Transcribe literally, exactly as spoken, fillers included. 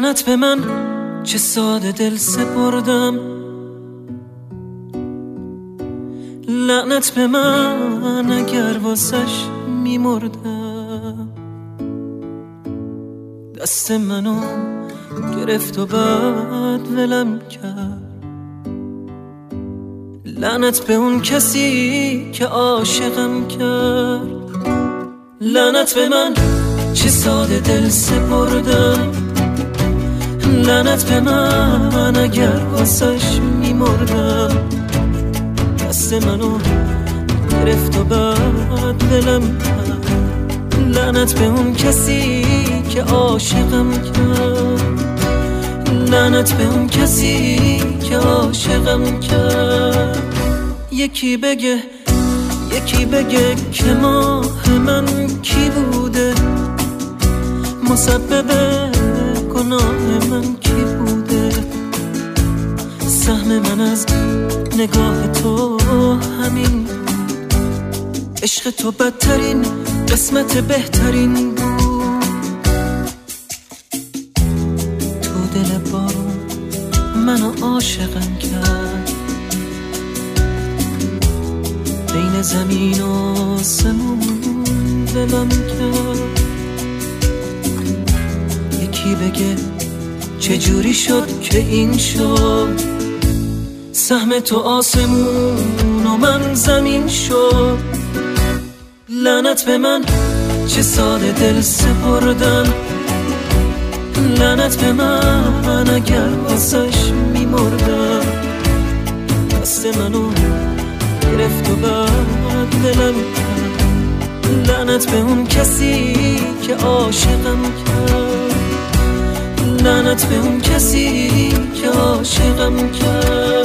لعنت به من چه ساده دل سپردم، لعنت به من اگر واسش میمردم. دست منو گرفت و بعد ولم کرد، لعنت به اون کسی که عاشقم کرد. لعنت به من چه ساده دل سپردم، لعنت به من اگر واسش میمردم. دست منو گرفت و بعد ولم کرد، لعنت به اون کسی که عاشقم کرد، لعنت به اون کسی که عاشقم کرد. یکی بگه یکی بگه که ماه من کی بوده، مسبب گناه من کی بوده. سهم من از نگاه تو همین، عشق تو بدترین قسمت بهترین بود. تو دل بارون منو عاشقم کرد، بین زمین و آسمون ولم کرد. یکی بگه چجوری شد که این شد، سهم تو آسمون و من زمین شد. لعنت به من چه ساده دل سپردم، لعنت به من اگر واسش میمردم. دست منو گرفت و بعد ولم کرد، لعنت به اون کسی که عاشقم کرد، لعنت به اون کسی که عاشقم کرد.